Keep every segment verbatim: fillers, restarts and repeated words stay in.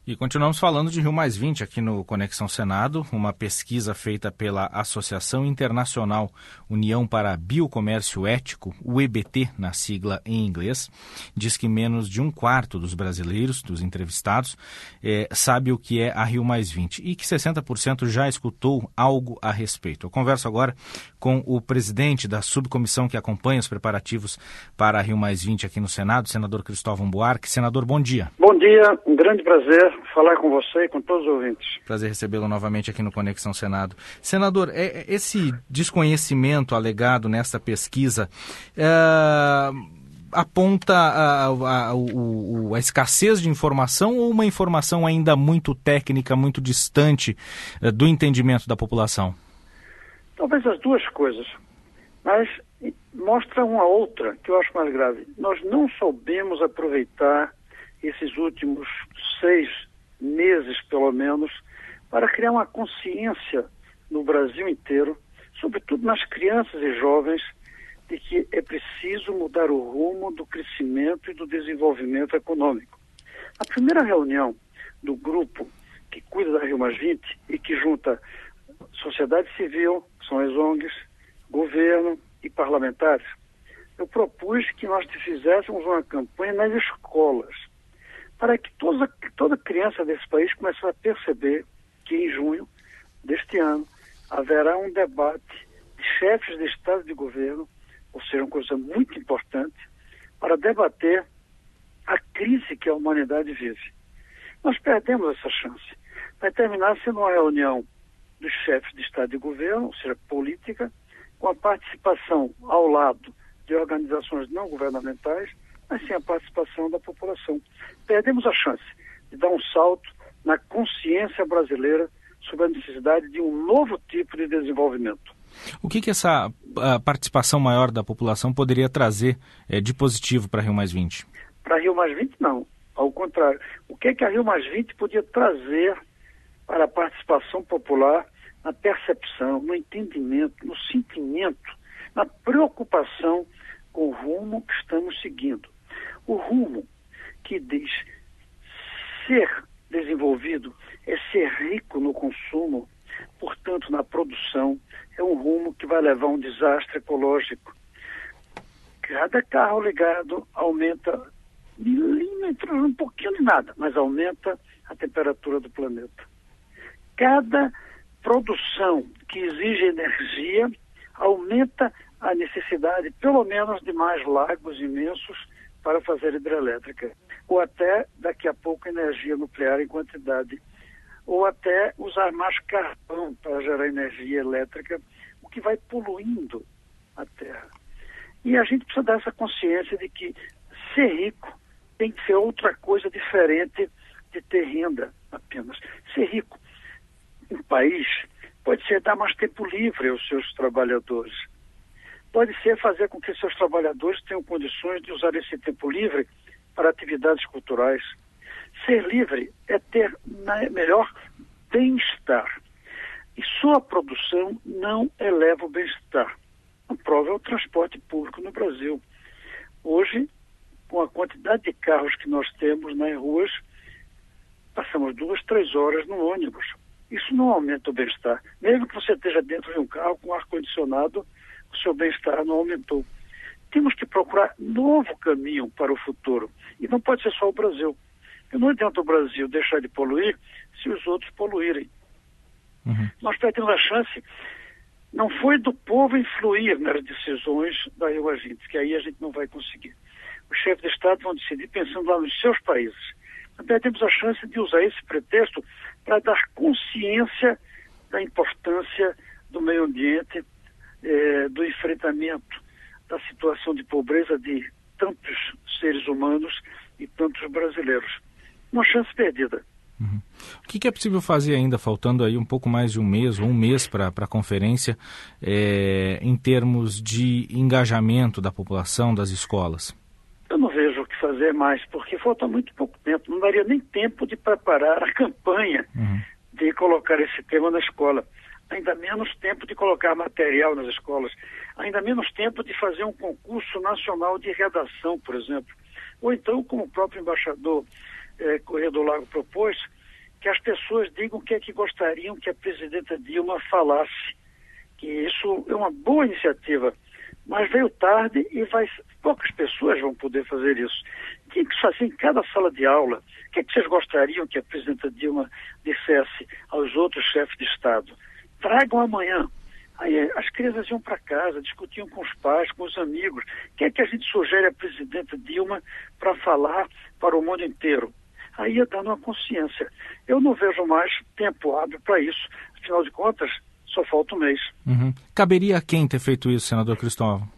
E continuamos falando de Rio mais vinte aqui no Conexão Senado, uma pesquisa feita pela Associação Internacional União para Biocomércio Ético, o E B T, na sigla em inglês, diz que menos de um quarto dos brasileiros, dos entrevistados, é, sabe o que é a Rio mais vinte e que sessenta por cento já escutou algo a respeito. Eu converso agora com o presidente da subcomissão que acompanha os preparativos para a Rio mais vinte aqui no Senado, senador Cristóvão Buarque. Senador, bom dia. Bom dia, um grande prazer falar com você e com todos os ouvintes. Prazer recebê-lo novamente aqui no Conexão Senado. Senador, é, esse desconhecimento alegado nesta pesquisa é, aponta a, a, a, a escassez de informação ou uma informação ainda muito técnica, muito distante é, do entendimento da população? Talvez as duas coisas, mas mostra uma outra que eu acho mais grave. Nós não soubemos aproveitar esses últimos seis meses, pelo menos, para criar uma consciência no Brasil inteiro, sobretudo nas crianças e jovens, de que é preciso mudar o rumo do crescimento e do desenvolvimento econômico. A primeira reunião do grupo que cuida da Rio mais vinte e que junta sociedade civil, que são as O N Gs, governo e parlamentares, eu propus que nós fizéssemos uma campanha nas escolas, para que toda, toda criança desse país comece a perceber que em junho deste ano haverá um debate de chefes de Estado e de governo, ou seja, uma coisa muito importante, para debater a crise que a humanidade vive. Nós perdemos essa chance. Vai terminar sendo uma reunião dos chefes de Estado e governo, ou seja, política, com a participação ao lado de organizações não governamentais, mas sim a participação da população. Perdemos a chance de dar um salto na consciência brasileira sobre a necessidade de um novo tipo de desenvolvimento. O que, que essa participação maior da população poderia trazer é, de positivo para a Rio mais vinte? Para a Rio mais vinte, não. Ao contrário. O que, que a Rio mais vinte podia trazer para a participação popular na percepção, no entendimento, no sentimento, na preocupação com o rumo que estamos seguindo? O rumo que diz ser desenvolvido é ser rico no consumo, portanto, na produção, é um rumo que vai levar a um desastre ecológico. Cada carro ligado aumenta milímetros, um pouquinho de nada, mas aumenta a temperatura do planeta. Cada produção que exige energia aumenta a necessidade, pelo menos, de mais lagos imensos para fazer hidrelétrica, ou até, daqui a pouco, energia nuclear em quantidade, ou até usar mais carvão para gerar energia elétrica, o que vai poluindo a Terra. E a gente precisa dar essa consciência de que ser rico tem que ser outra coisa diferente de ter renda apenas. Ser rico, um país, pode ser dar mais tempo livre aos seus trabalhadores. Pode ser fazer com que seus trabalhadores tenham condições de usar esse tempo livre para atividades culturais. Ser livre é ter melhor bem-estar. E só a produção não eleva o bem-estar. A prova é o transporte público no Brasil. Hoje, com a quantidade de carros que nós temos nas ruas, passamos duas, três horas no ônibus. Isso não aumenta o bem-estar. Mesmo que você esteja dentro de um carro com ar-condicionado, o seu bem-estar não aumentou. Temos que procurar novo caminho para o futuro. E não pode ser só o Brasil. E não adianta o Brasil deixar de poluir se os outros poluírem. Uhum. Nós perdemos a chance. Não foi do povo influir nas decisões da Rio mais vinte, que aí a gente não vai conseguir. Os chefes de Estado vão decidir pensando lá nos seus países. Nós perdemos a chance de usar esse pretexto para dar consciência da importância do meio ambiente, eh, do enfrentamento da situação de pobreza de tantos seres humanos e tantos brasileiros. Uma chance perdida. Uhum. O que, que é possível fazer ainda, faltando aí um pouco mais de um mês, ou um mês para a conferência, é, em termos de engajamento da população, das escolas? Eu não vejo o que fazer mais, porque falta muito pouco tempo. Não daria nem tempo de preparar a campanha uhum. de colocar esse tema na escola. Ainda menos tempo de colocar material nas escolas. Ainda menos tempo de fazer um concurso nacional de redação, por exemplo. Ou então, como o próprio embaixador eh, Correia do Lago propôs, que as pessoas digam o que é que gostariam que a presidenta Dilma falasse. Que isso é uma boa iniciativa, mas veio tarde e vai, poucas pessoas vão poder fazer isso. Tinha que fazer em cada sala de aula. O que é que vocês gostariam que a presidenta Dilma dissesse aos outros chefes de Estado? Tragam amanhã. Aí as crianças iam para casa, discutiam com os pais, com os amigos. O que é que a gente sugere à presidenta Dilma para falar para o mundo inteiro? Aí ia dando uma consciência. Eu não vejo mais tempo hábil para isso. Afinal de contas, só falta um mês. Uhum. Caberia a quem ter feito isso, senador Cristóvão?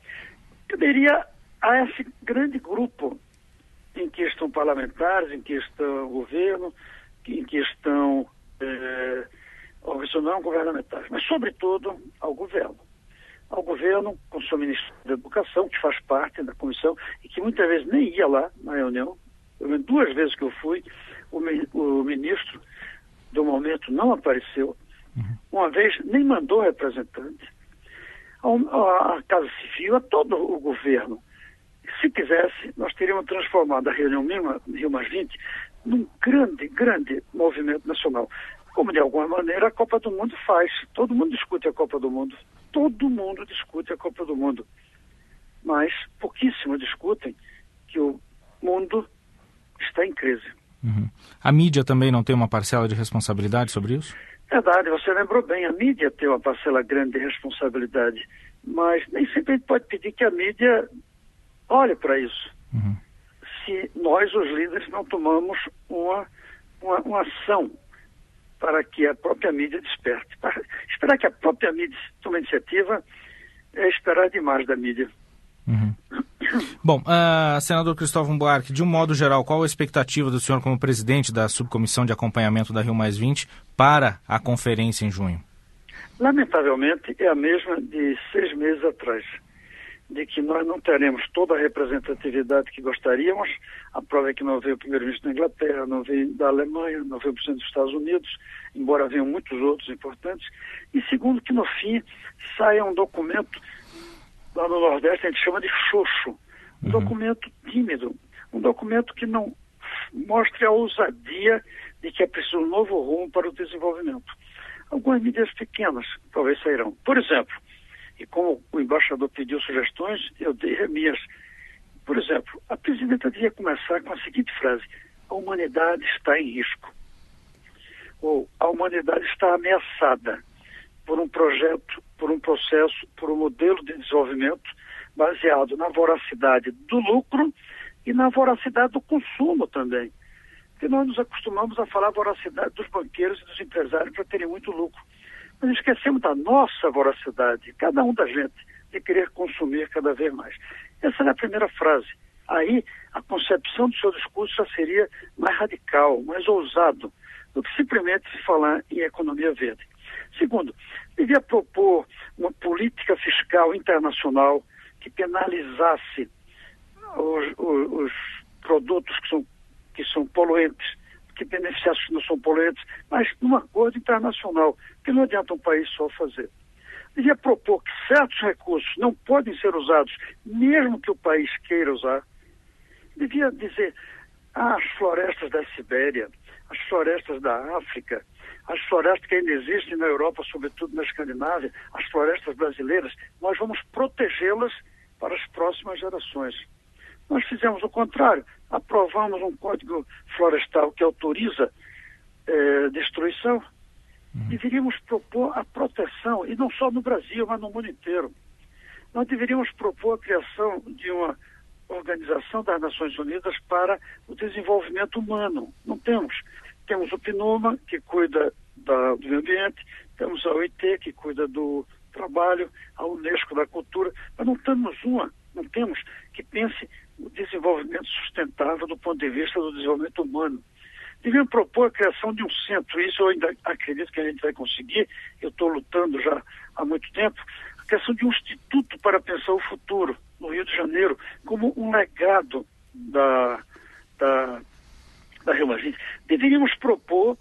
Caberia a esse grande grupo em que estão parlamentares, em que estão o governo, em que estão eh, organizações não governamentais, mas sobretudo ao governo. Ao governo, com o seu ministro da Educação, que faz parte da comissão e que muitas vezes nem ia lá na reunião. Eu, duas vezes que eu fui, o, o ministro, do momento, não apareceu. Uhum. Uma vez nem mandou representante. A, a, a Casa Civil, a todo o governo. Se quisesse, nós teríamos transformado a reunião Rio mais vinte num grande, grande movimento nacional. Como de alguma maneira a Copa do Mundo faz. Todo mundo discute a Copa do Mundo. Todo mundo discute a Copa do Mundo. Mas pouquíssimo discutem que o mundo está em crise. Uhum. A mídia também não tem uma parcela de responsabilidade sobre isso? Verdade, você lembrou bem, a mídia tem uma parcela grande de responsabilidade, mas nem sempre a gente pode pedir que a mídia olhe para isso. Uhum. Se nós, os líderes, não tomamos uma, uma, uma ação para que a própria mídia desperte. Para esperar que a própria mídia tome iniciativa é esperar demais da mídia. Uhum. Bom, uh, senador Cristóvão Buarque, de um modo geral, qual a expectativa do senhor como presidente da subcomissão de acompanhamento da Rio mais vinte para a conferência em junho? Lamentavelmente é a mesma de seis meses atrás, de que nós não teremos toda a representatividade que gostaríamos. A prova é que não veio o primeiro-ministro da Inglaterra, não veio da Alemanha, não veio o presidente dos Estados Unidos, embora venham muitos outros importantes. E segundo, que no fim saia um documento, lá no Nordeste a gente chama de xoxo, um uhum. documento tímido, um documento que não mostre a ousadia de que é preciso um novo rumo para o desenvolvimento. Algumas medidas pequenas talvez sairão. Por exemplo, e como o embaixador pediu sugestões, eu dei as minhas. Por exemplo, a presidenta devia começar com a seguinte frase: a humanidade está em risco. Ou a humanidade está ameaçada por um projeto, por um processo, por um modelo de desenvolvimento baseado na voracidade do lucro e na voracidade do consumo também. Porque nós nos acostumamos a falar a voracidade dos banqueiros e dos empresários para terem muito lucro. Mas esquecemos da nossa voracidade, cada um da gente, de querer consumir cada vez mais. Essa é a primeira frase. Aí, a concepção do seu discurso já seria mais radical, mais ousado, do que simplesmente se falar em economia verde. Segundo, devia propor uma política fiscal internacional que penalizasse os, os, os produtos que são, que são poluentes, que beneficiasse os que não são poluentes, mas num acordo internacional, que não adianta um país só fazer. Devia propor que certos recursos não podem ser usados, mesmo que o país queira usar. Devia dizer, ah, as florestas da Sibéria, as florestas da África, as florestas que ainda existem na Europa, sobretudo na Escandinávia, as florestas brasileiras, nós vamos protegê-las para as próximas gerações. Nós fizemos o contrário, aprovamos um código florestal que autoriza eh, destruição. Uhum. Deveríamos propor a proteção, e não só no Brasil, mas no mundo inteiro. Nós deveríamos propor a criação de uma Organização das Nações Unidas para o Desenvolvimento Humano. Não temos. Temos o PNUMA, que cuida da, do meio ambiente, temos a O I T, que cuida do trabalho, a Unesco da cultura, mas não temos uma, não temos que pense o desenvolvimento sustentável do ponto de vista do desenvolvimento humano. Deviam propor a criação de um centro, isso eu ainda acredito que a gente vai conseguir, eu estou lutando já há muito tempo, a criação de um instituto para pensar o futuro no Rio de Janeiro, como um legado da, da, da Rio mais vinte. Deveríamos propor,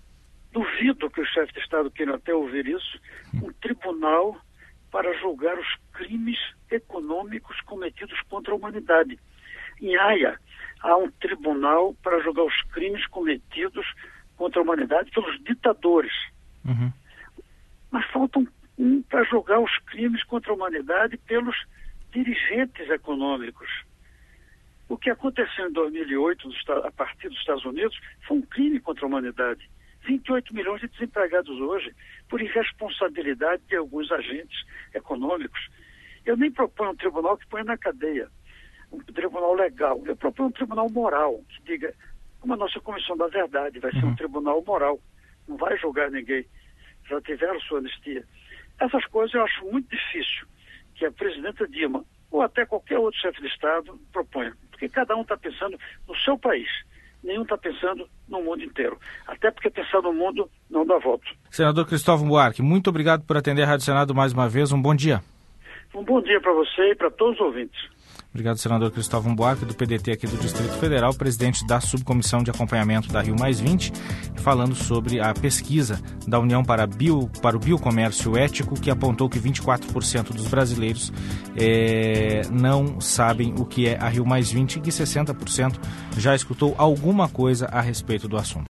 duvido que o chefe de Estado queira até ouvir isso, um tribunal para julgar os crimes econômicos cometidos contra a humanidade. Em Haia, há um tribunal para julgar os crimes cometidos contra a humanidade pelos ditadores. Uhum. Mas faltam um para julgar os crimes contra a humanidade pelos dirigentes econômicos. O que aconteceu em dois mil e oito, a partir dos Estados Unidos, foi um crime contra a humanidade. vinte e oito milhões de desempregados hoje, por irresponsabilidade de alguns agentes econômicos. Eu nem proponho um tribunal que ponha na cadeia, um tribunal legal. Eu proponho um tribunal moral, que diga, como a nossa Comissão da Verdade, vai ser um tribunal moral, não vai julgar ninguém. Já tiveram sua anistia. Essas coisas eu acho muito difícil que a presidenta Dilma, ou até qualquer outro chefe de Estado, proponha. Porque cada um está pensando no seu país. Nenhum está pensando no mundo inteiro. Até porque pensar no mundo não dá voto. Senador Cristóvão Buarque, muito obrigado por atender a Rádio Senado mais uma vez. Um bom dia. Um bom dia para você e para todos os ouvintes. Obrigado, senador Cristóvão Buarque, do P D T aqui do Distrito Federal, presidente da Subcomissão de Acompanhamento da Rio mais vinte, falando sobre a pesquisa da União para, Bio, para o Biocomércio Ético, que apontou que vinte e quatro por cento dos brasileiros é, não sabem o que é a Rio mais vinte e que sessenta por cento já escutou alguma coisa a respeito do assunto.